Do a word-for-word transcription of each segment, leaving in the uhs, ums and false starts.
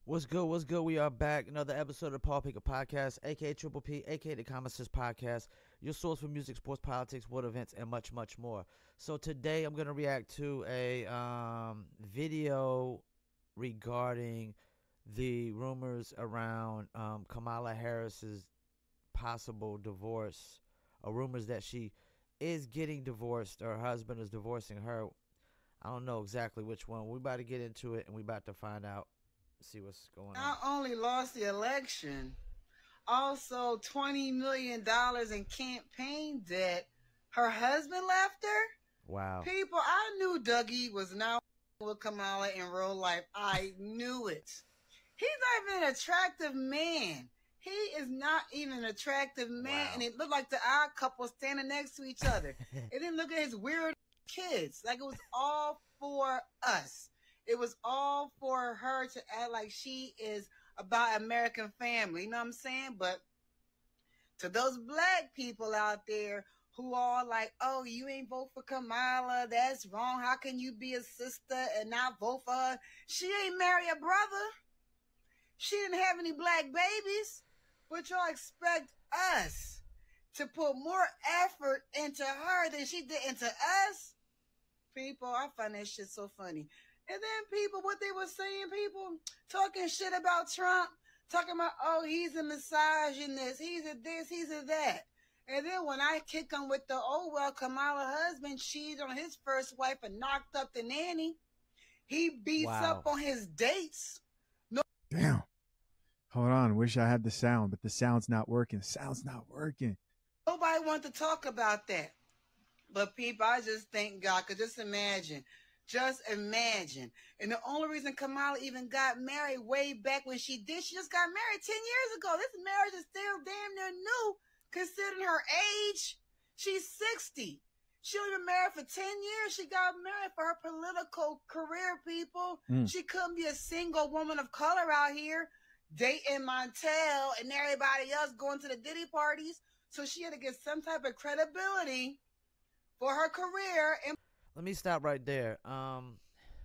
What's good? What's good? We are back. Another episode of the Paul Picker Podcast, aka Triple P, aka the Common Sense Podcast, your source for music, sports, politics, world events, and much, much more. So today I'm going to react to a um, video regarding the rumors around um, Kamala Harris's possible divorce, or rumors that she is getting divorced, or her husband is divorcing her. I don't know exactly which one. We're about to get into it, and we're about to find out. See what's going on. Not only lost the election, also twenty million dollars in campaign debt. Her husband left her. Wow. People, I knew Dougie was not with Kamala in real life. I knew it. He's not even an attractive man. He is not even an attractive man. Wow. And it looked like the odd couple standing next to each other. It didn't look at his weird kids. Like it was all for us. It was all for her to act like she is about American family. You know what I'm saying? But to those black people out there who are like, oh, you ain't vote for Kamala. That's wrong. How can you be a sister and not vote for her? She ain't marry a brother. She didn't have any black babies. But y'all expect us to put more effort into her than she did into us? People, I find that shit so funny. And then people, what they were saying, people talking shit about Trump, talking about, oh, he's a misogynist, he's a this, he's a that. And then when I kick him with the, oh, well, Kamala husband cheated on his first wife and knocked up the nanny. He beats Wow. up on his dates. No. Damn. Hold on. Wish I had the sound, but the sound's not working. The sound's not working. Nobody wants to talk about that. But people, I just thank God, because just imagine. Just imagine. And the only reason Kamala even got married way back when she did, she just got married ten years ago. This marriage is still damn near new, considering her age. She's sixty. She only been married for ten years. She got married for her political career, people. Mm. She couldn't be a single woman of color out here dating Montel and everybody else going to the Diddy parties. So she had to get some type of credibility for her career. And let me stop right there. Um,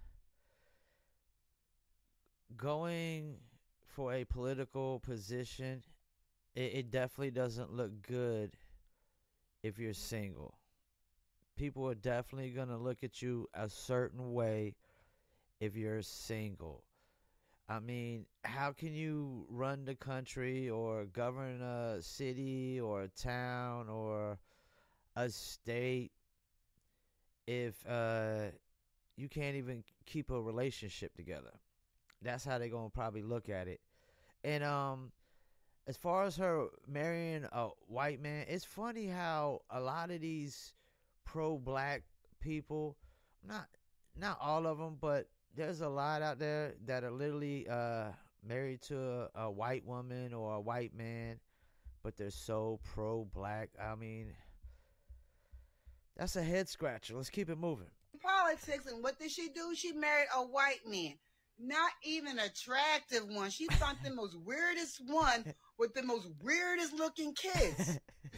going for a political position, it, it definitely doesn't look good if you're single. People are definitely going to look at you a certain way if you're single. I mean, how can you run the country or govern a city or a town or a state if uh, you can't even keep a relationship together? That's how they're going to probably look at it. And um, as far as her marrying a white man, it's funny how a lot of these pro-black people, not not all of them, but there's a lot out there that are literally uh, married to a, a white woman or a white man, but they're so pro-black. I mean, that's a head scratcher. Let's keep it moving. Politics, and what did she do? She married a white man. Not even attractive one. She found the most weirdest one with the most weirdest looking kids.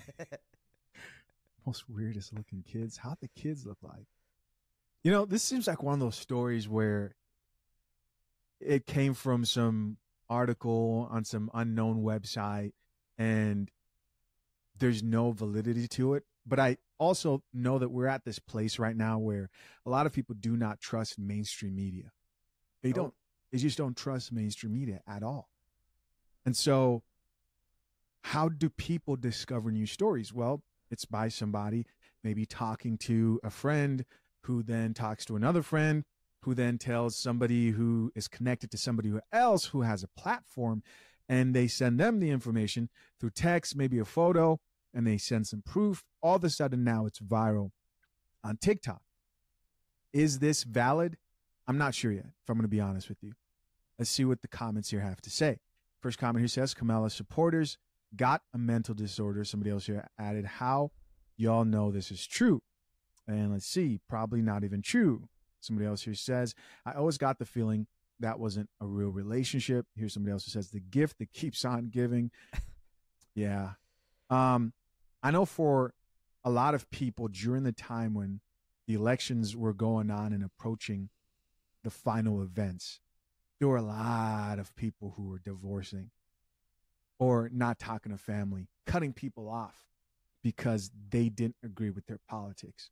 Most weirdest looking kids? How'd the kids look like? You know, this seems like one of those stories where it came from some article on some unknown website and there's no validity to it. But I also know that we're at this place right now where a lot of people do not trust mainstream media. They oh. don't. They just don't trust mainstream media at all. And so how do people discover new stories? Well, it's by somebody maybe talking to a friend who then talks to another friend, who then tells somebody who is connected to somebody else who has a platform, and they send them the information through text, maybe a photo, and they send some proof. All of a sudden now it's viral on TikTok. Is this valid? I'm not sure yet, if I'm going to be honest with you. Let's see what the comments here have to say. First comment here says, Kamala supporters got a mental disorder. Somebody else here added, how y'all know this is true? And let's see, probably not even true. Somebody else here says, I always got the feeling that wasn't a real relationship. Here's somebody else who says, the gift that keeps on giving. Yeah. Um, I know for a lot of people during the time when the elections were going on and approaching the final events, there were a lot of people who were divorcing or not talking to family, cutting people off because they didn't agree with their politics.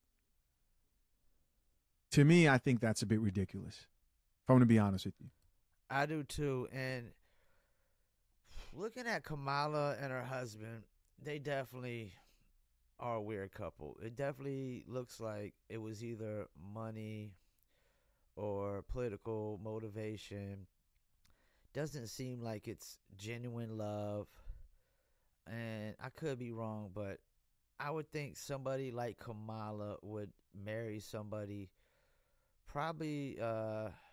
To me, I think that's a bit ridiculous, if I'm going to be honest with you. I do too. And looking at Kamala and her husband, they definitely are a weird couple. It definitely looks like it was either money or political motivation. Doesn't seem like it's genuine love. And I could be wrong, but I would think somebody like Kamala would marry somebody probably uh, a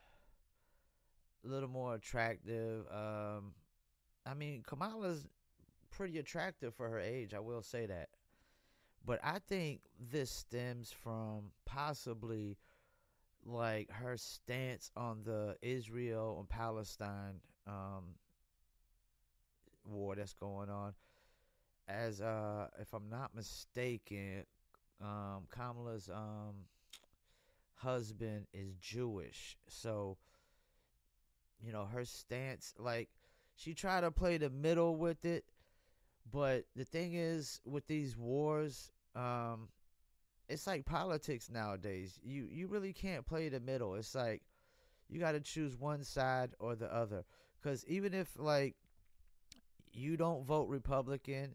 little more attractive. Um, I mean, Kamala's pretty attractive for her age, I will say that. But I think this stems from possibly like her stance on the Israel and Palestine um, war that's going on. As uh, if I'm not mistaken, um, Kamala's um, husband is Jewish, so you know her stance. Like she tried to play the middle with it, but the thing is, with these wars, um, it's like politics nowadays. You you really can't play the middle. It's like you got to choose one side or the other. Because even if like you don't vote Republican,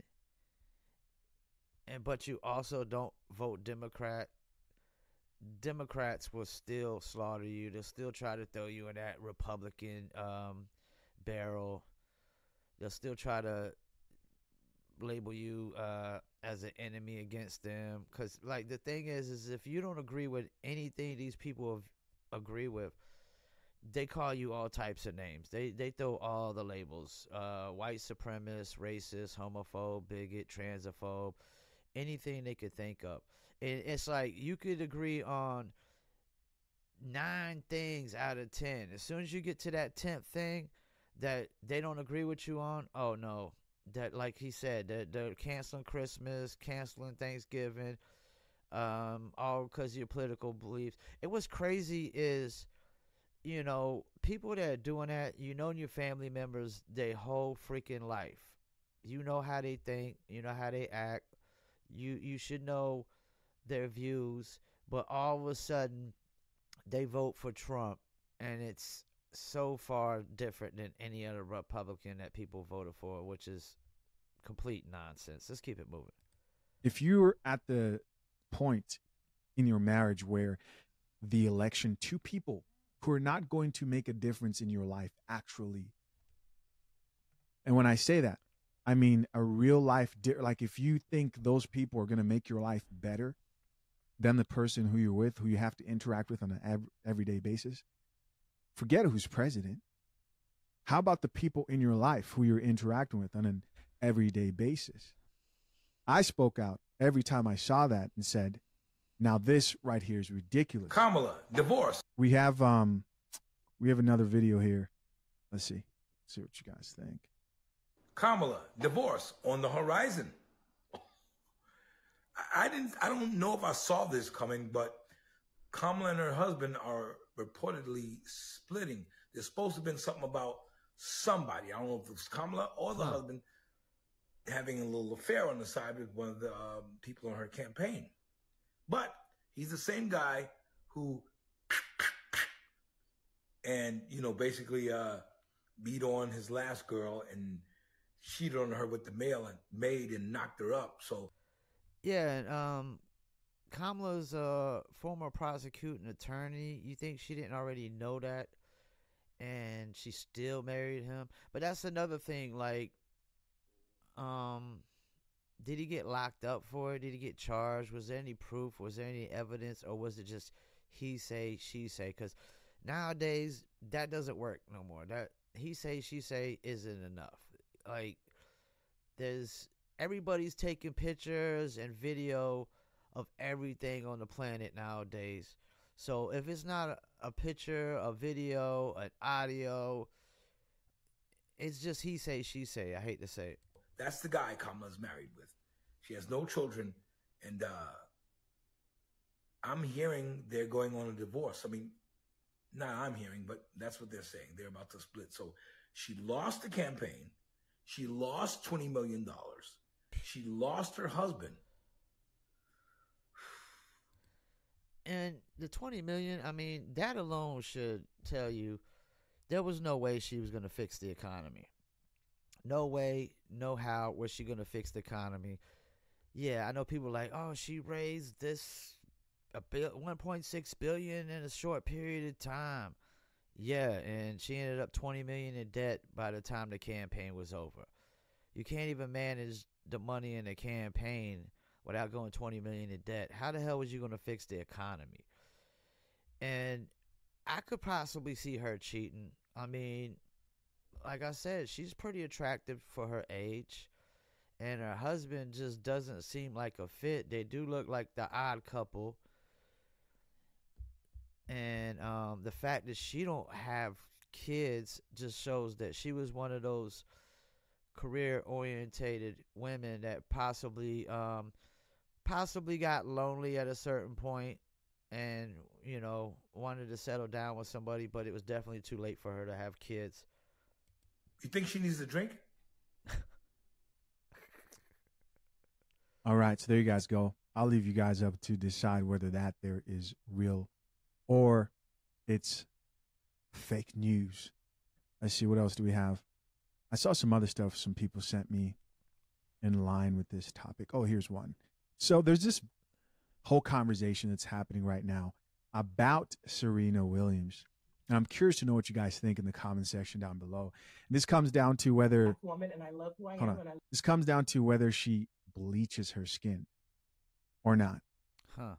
and but you also don't vote Democrat, Democrats will still slaughter you. They'll still try to throw you in that Republican um, barrel. They'll still try to label you uh, as an enemy against them. Because, like, the thing is, is if you don't agree with anything these people have, agree with, they call you all types of names. They they throw all the labels: uh, white supremacist, racist, homophobe, bigot, transphobe, anything they could think of. And it's like you could agree on nine things out of ten. As soon as you get to that tenth thing that they don't agree with you on, oh no, that like he said, that they're canceling Christmas, canceling Thanksgiving, um, all because of your political beliefs. And what's crazy is, you know, people that are doing that, you know, your family members, their whole freaking life. You know how they think, you know how they act. You you should know their views, but all of a sudden they vote for Trump, and it's so far different than any other Republican that people voted for, which is complete nonsense. Let's keep it moving. If you're at the point in your marriage where the election, two people who are not going to make a difference in your life actually, and when I say that, I mean a real life, like if you think those people are going to make your life better than the person who you're with, who you have to interact with on an everyday basis, forget who's president. How about the people in your life who you're interacting with on an everyday basis? I spoke out every time I saw that and said, now this right here is ridiculous. Kamala, divorce. We have um we have another video here. Let's see. Let's see what you guys think. Kamala, divorce on the horizon. I didn't I don't know if I saw this coming, but Kamala and her husband are reportedly splitting. There's supposed to have been something about somebody. I don't know if it was Kamala or the huh. husband having a little affair on the side with one of the um, people on her campaign. But he's the same guy who and, you know, basically uh, beat on his last girl and cheated on her with the mail and maid and knocked her up. So yeah, and um, Kamala's a former prosecuting attorney. You think she didn't already know that, and she still married him? But that's another thing. Like, um, did he get locked up for it? Did he get charged? Was there any proof? Was there any evidence, or was it just he say, she say? Because nowadays that doesn't work no more. That he say, she say isn't enough. Like, there's everybody's taking pictures and video of everything on the planet nowadays. So if it's not a, a picture, a video, an audio, it's just he say, she say. I hate to say it. That's the guy Kamala's married with. She has no children, and uh, I'm hearing they're going on a divorce. I mean, Now I'm hearing, but that's what they're saying. They're about to split. So she lost the campaign. She lost twenty million dollars. She lost her husband. And the twenty million dollars, I mean, that alone should tell you there was no way she was going to fix the economy. No way, no how was she going to fix the economy. Yeah, I know people are like, oh, she raised this a bill, one point six billion dollars in a short period of time. Yeah, and she ended up twenty million dollars in debt by the time the campaign was over. You can't even manage the money in the campaign without going twenty million dollars in debt. How the hell was you going to fix the economy? And I could possibly see her cheating. I mean, like I said, she's pretty attractive for her age. And her husband just doesn't seem like a fit. They do look like the odd couple. And um, the fact that she don't have kids just shows that she was one of those career-orientated women that possibly um, possibly got lonely at a certain point and, you know, wanted to settle down with somebody, but it was definitely too late for her to have kids. You think she needs a drink? All right, so there you guys go. I'll leave you guys up to decide whether that there is real or it's fake news. Let's see, what else do we have? I saw some other stuff some people sent me in line with this topic. Oh, here's one. So there's this whole conversation that's happening right now about Serena Williams. And I'm curious to know what you guys think in the comment section down below. And this comes down to whether woman, and I love who I hold am, on. and I This comes down to whether she bleaches her skin or not. Huh.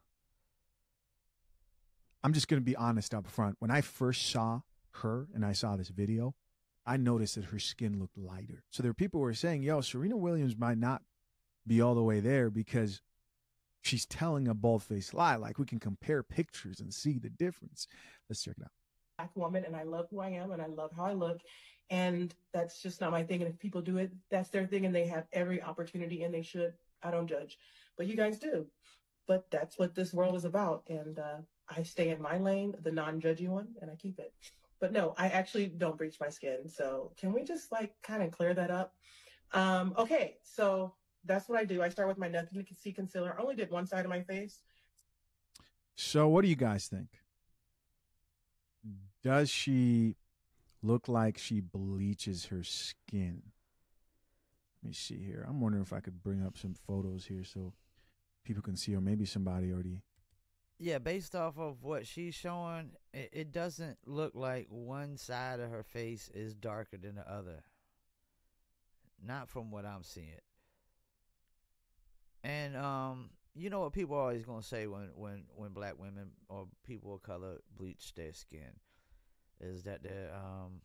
I'm just going to be honest up front. When I first saw her and I saw this video, I noticed that her skin looked lighter. So there are people who are saying, yo, Serena Williams might not be all the way there because she's telling a bald-faced lie. Like, we can compare pictures and see the difference. Let's check it out. black woman, and I love who I am, and I love how I look, and that's just not my thing. And if people do it, that's their thing, and they have every opportunity, and they should. I don't judge, but you guys do. But that's what this world is about, and uh, I stay in my lane, the non-judgy one, and I keep it. But no, I actually don't bleach my skin. So can we just like kind of clear that up? Um, okay, so that's what I do. I start with my Nothing to See concealer. I only did one side of my face. So what do you guys think? Does she look like she bleaches her skin? Let me see here. I'm wondering if I could bring up some photos here so people can see, or maybe somebody already. Yeah, based off of what she's showing, it, it doesn't look like one side of her face is darker than the other. Not from what I'm seeing. And um, you know what people are always gonna say when, when, when black women or people of color bleach their skin is that they're um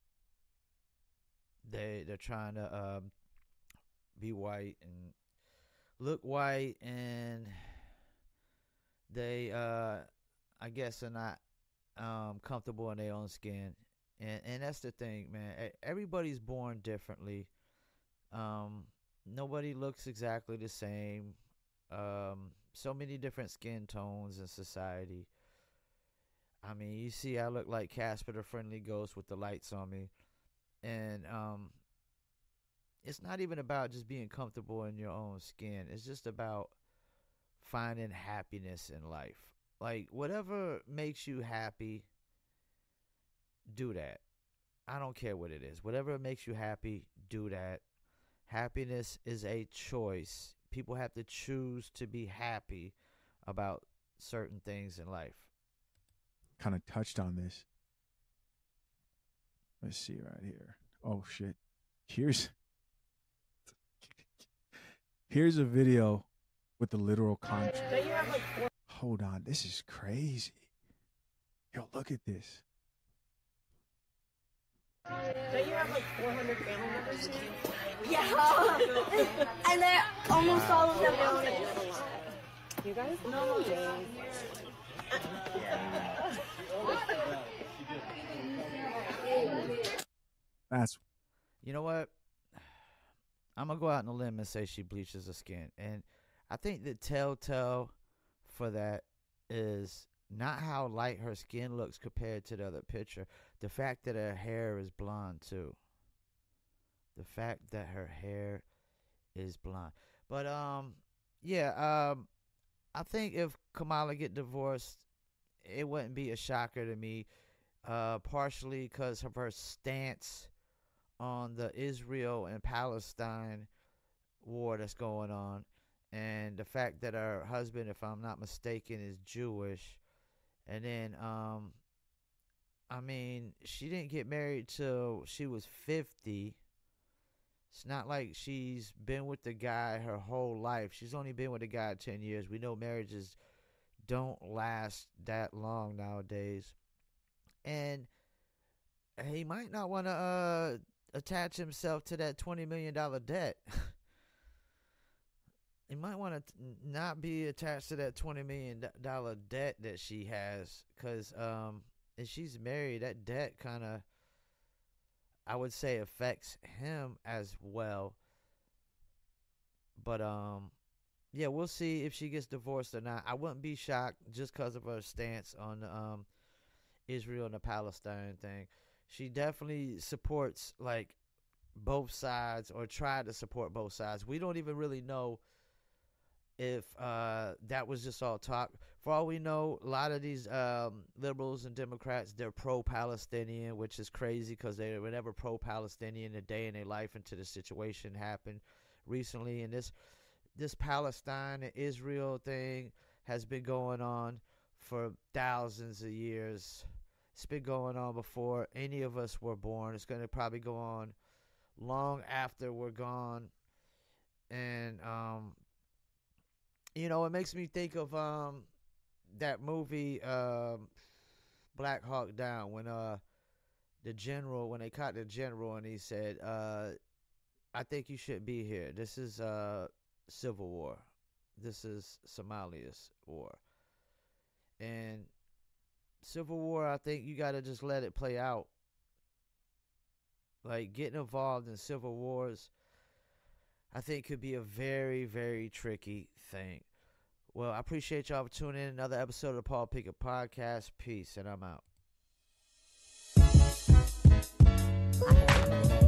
they they're trying to um be white and look white, and they uh I guess are not um comfortable in their own skin. And and that's the thing, man. Everybody's born differently. Um nobody looks exactly the same. Um so many different skin tones in society. I mean, you see I look like Casper the Friendly Ghost with the lights on me. And um it's not even about just being comfortable in your own skin. It's just about finding happiness in life. Like, whatever makes you happy, do that. I don't care what it is. Whatever makes you happy, do that. Happiness is a choice. People have to choose to be happy about certain things in life. Kind of touched on this. Let's see right here. Oh, shit. Here's here's a video with the literal contrast. Hold on. This is crazy. Yo, look at this. Don't you have like four hundred family members here? Yeah. And they're almost all of them are You guys know James. That's You know what? I'm going to go out on a limb and say she bleaches her skin. And I think the telltale for that is not how light her skin looks compared to the other picture. The fact that her hair is blonde too. The fact that her hair is blonde. But um, yeah. Um, I think if Kamala get divorced, it wouldn't be a shocker to me. Uh, partially because of her stance on the Israel and Palestine war that's going on, and the fact that her husband, if I'm not mistaken, is Jewish. And then, um, I mean, she didn't get married till she was fifty. It's not like she's been with the guy her whole life. She's only been with the guy ten years. We know marriages don't last that long nowadays. And he might not want to uh, attach himself to that twenty million dollars debt. He might want to not be attached to that twenty million dollars debt that she has. Because um, if she's married, that debt kind of, I would say, affects him as well. But, um, yeah, we'll see if she gets divorced or not. I wouldn't be shocked just because of her stance on the um, Israel and the Palestine thing. She definitely supports, like, both sides, or tried to support both sides. We don't even really know if uh, that was just all talk. For all we know, a lot of these um, liberals and Democrats, they're pro-Palestinian, which is crazy because they were never pro-Palestinian a day in their life until the situation happened recently. And this this Palestine and Israel thing has been going on for thousands of years. It's been going on before any of us were born. It's going to probably go on long after we're gone. And, um, you know, it makes me think of um, that movie, um, Black Hawk Down, when uh, the general, when they caught the general and he said, uh, I think you should be here. This is uh, civil war. This is Somalia's war. And civil war, I think you got to just let it play out. Like, getting involved in civil wars, I think could be a very, very tricky thing. Well, I appreciate y'all for tuning in. Another episode of the Paul Pickett Podcast. Peace, and I'm out.